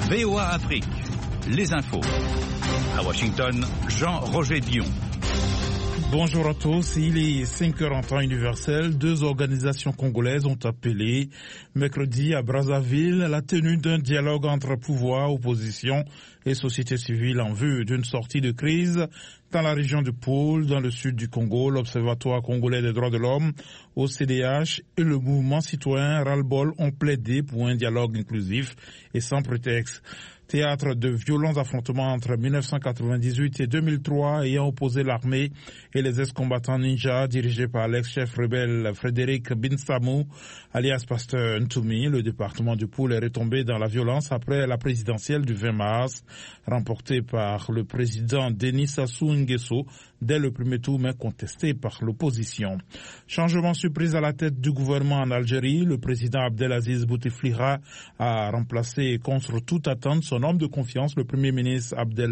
VOA Afrique, les infos. À Washington, Jean-Roger Dion. Bonjour à tous, il est 5h en temps universel. 2 organisations congolaises ont appelé mercredi à Brazzaville la tenue d'un dialogue entre pouvoir, opposition et société civile en vue d'une sortie de crise dans la région du Pôle, dans le sud du Congo. L'Observatoire congolais des droits de l'homme, OCDH, et le mouvement citoyen Ras-le-Bol ont plaidé pour un dialogue inclusif et sans prétexte. Théâtre de violents affrontements entre 1998 et 2003 ayant opposé l'armée et les ex-combattants ninja dirigés par l'ex-chef rebelle Frédéric Binsamou, alias Pasteur Ntoumi. Le département du Pôle est retombé dans la violence après la présidentielle du 20 mars, remportée par le président Denis Sassou Nguesso dès le premier tour, mais contestée par l'opposition. Changement surprise à la tête du gouvernement en Algérie. Le président Abdelaziz Bouteflika a remplacé contre toute attente son homme de confiance, le premier ministre Abdel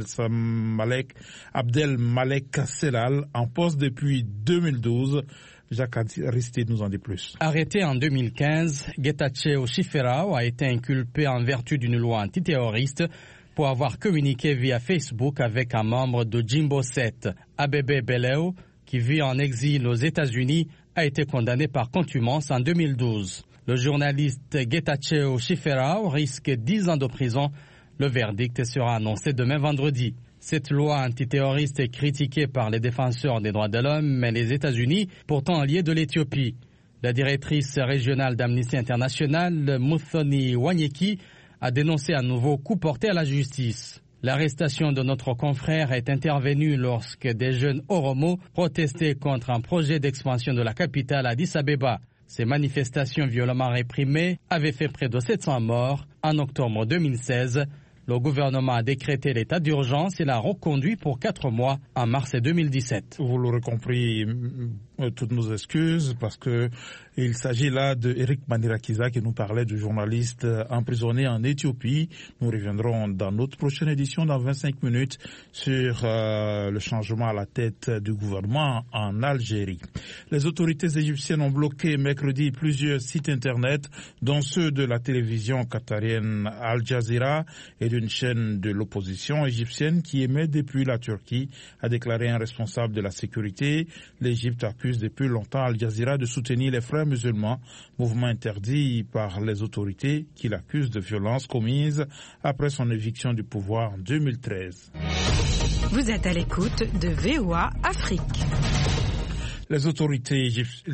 Malek Sellal, en poste depuis 2012. Jacques Aristide nous en dit plus. Arrêté en 2015, Getachew Chifferao a été inculpé en vertu d'une loi antiterroriste pour avoir communiqué via Facebook avec un membre de Jimbo 7. Abebe Beleu, qui vit en exil aux États-Unis, a été condamné par contumace en 2012. Le journaliste Getachew Chifferao risque 10 ans de prison. Le verdict sera annoncé demain vendredi. Cette loi antiterroriste est critiquée par les défenseurs des droits de l'homme, mais les États-Unis, pourtant alliés de l'Éthiopie. La directrice régionale d'Amnesty International, Muthoni Wanyeki, a dénoncé à nouveau coup porté à la justice. L'arrestation de notre confrère est intervenue lorsque des jeunes Oromo protestaient contre un projet d'expansion de la capitale Addis Abeba. Ces manifestations violemment réprimées avaient fait près de 700 morts. En octobre 2016, le gouvernement a décrété l'état d'urgence et l'a reconduit pour 4 mois en mars 2017. Vous l'aurez compris, toutes nos excuses, parce que il s'agit là de Eric Manirakiza qui nous parlait du journaliste emprisonné en Éthiopie. Nous reviendrons dans notre prochaine édition dans 25 minutes sur le changement à la tête du gouvernement en Algérie. Les autorités égyptiennes ont bloqué mercredi plusieurs sites internet, dont ceux de la télévision qatarienne Al Jazeera et d'une chaîne de l'opposition égyptienne qui émet depuis la Turquie, a déclaré un responsable de la sécurité. L'Égypte accuse depuis longtemps Al Jazeera de soutenir les frères musulmans, mouvement interdit par les autorités qui l'accusent de violences commises après son éviction du pouvoir en 2013. Vous êtes à l'écoute de VOA Afrique. Les autorités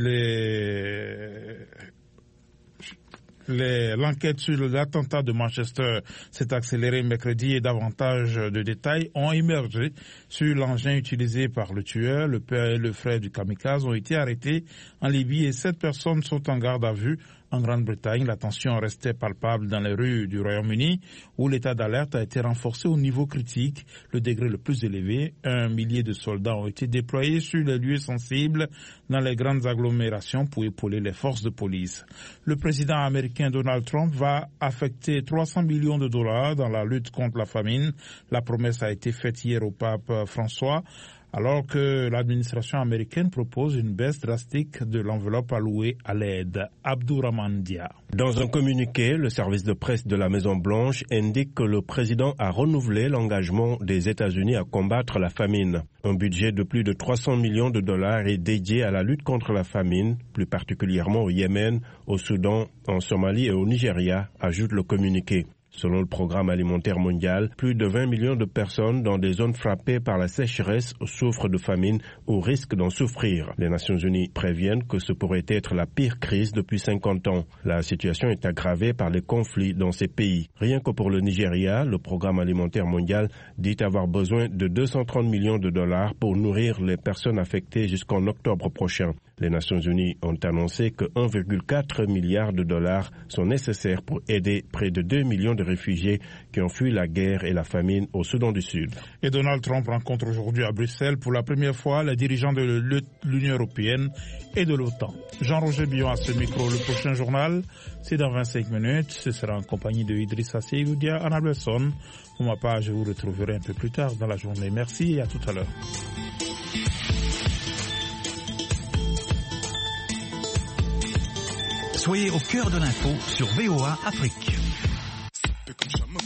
l'enquête sur l'attentat de Manchester s'est accélérée mercredi et davantage de détails ont émergé sur l'engin utilisé par le tueur. Le père et le frère du kamikaze ont été arrêtés en Libye et 7 personnes sont en garde à vue. En Grande-Bretagne, la tension restait palpable dans les rues du Royaume-Uni où l'état d'alerte a été renforcé au niveau critique, le degré le plus élevé. 1 millier de soldats ont été déployés sur les lieux sensibles dans les grandes agglomérations pour épauler les forces de police. Le président américain Donald Trump va affecter 300 millions de dollars dans la lutte contre la famine. La promesse a été faite hier au pape François, alors que l'administration américaine propose une baisse drastique de l'enveloppe allouée à l'aide. Abdourahmane Dia. Dans un communiqué, le service de presse de la Maison-Blanche indique que le président a renouvelé l'engagement des États-Unis à combattre la famine. Un budget de plus de 300 millions de dollars est dédié à la lutte contre la famine, plus particulièrement au Yémen, au Soudan, en Somalie et au Nigeria, ajoute le communiqué. Selon le Programme alimentaire mondial, plus de 20 millions de personnes dans des zones frappées par la sécheresse souffrent de famine ou risquent d'en souffrir. Les Nations Unies préviennent que ce pourrait être la pire crise depuis 50 ans. La situation est aggravée par les conflits dans ces pays. Rien que pour le Nigeria, le Programme alimentaire mondial dit avoir besoin de 230 millions de dollars pour nourrir les personnes affectées jusqu'en octobre prochain. Les Nations Unies ont annoncé que 1,4 milliard de dollars sont nécessaires pour aider près de 2 millions de réfugiés qui ont fui la guerre et la famine au Soudan du Sud. Et Donald Trump rencontre aujourd'hui à Bruxelles pour la première fois les dirigeants de l'Union européenne et de l'OTAN. Jean-Roger Dion à ce micro. Le prochain journal, c'est dans 25 minutes. Ce sera en compagnie de Idrissa Seydoudia, Anna Besson. Pour ma part, je vous retrouverai un peu plus tard dans la journée. Merci et à tout à l'heure. Soyez au cœur de l'info sur VOA Afrique.